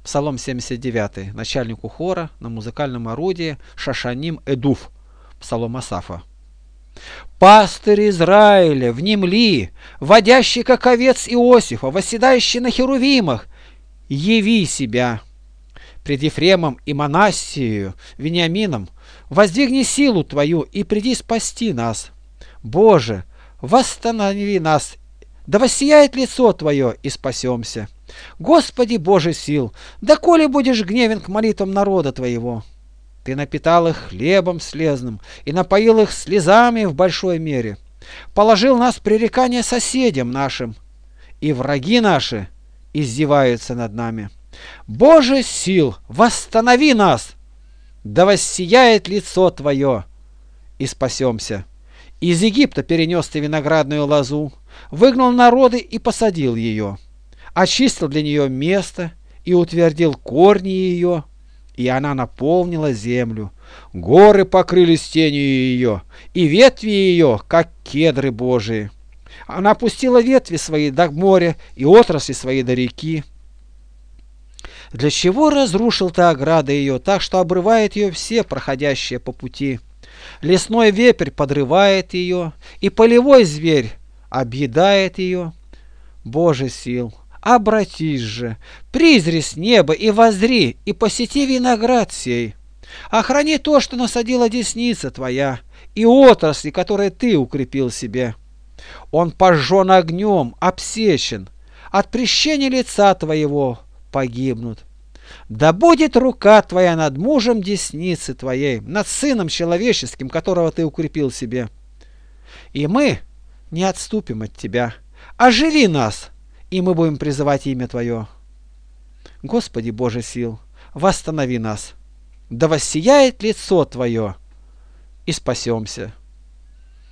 Псалом 79, начальнику хора на музыкальном орудии Шашаним Эдуф, псалом Асафа. Пастырь Израиля, внемли, водящий как овец Иосифа, восседающий на херувимах, яви себя. Пред Ефремом и Манассией, Вениамином, воздвигни силу Твою и приди спасти нас. Боже, восстанови нас, да воссияет лицо Твое, и спасемся. Господи Боже сил, доколе будешь гневен к молитвам народа Твоего? Ты напитал их хлебом слезным и напоил их слезами в большой мере. Положил нас в пререкание соседям нашим, и враги наши издеваются над нами. Боже сил, восстанови нас, да воссияет лицо Твое, и спасемся. Из Египта перенес Ты виноградную лозу, выгнал народы и посадил ее, очистил для нее место и утвердил корни ее, и она наполнила землю. Горы покрылись тенью ее, и ветви ее, как кедры Божии. Она опустила ветви свои до моря и отрасли свои до реки. Для чего разрушил Ты ограды ее, так что обрывает ее все проходящие по пути? Лесной вепрь подрывает ее, и полевой зверь объедает ее. Боже сил, обратись же, призри с неба и воззри, и посети виноград сей. Охрани то, что насадила десница Твоя, и отрасли, которые Ты укрепил себе. Он пожжен огнем, обсечен, от прещения лица Твоего погибнут. Да будет рука Твоя над мужем десницы Твоей, над сыном человеческим, которого Ты укрепил себе. И мы не отступим от Тебя. Оживи нас, и мы будем призывать имя Твое. Господи Боже сил, восстанови нас, да воссияет лицо Твое, и спасемся.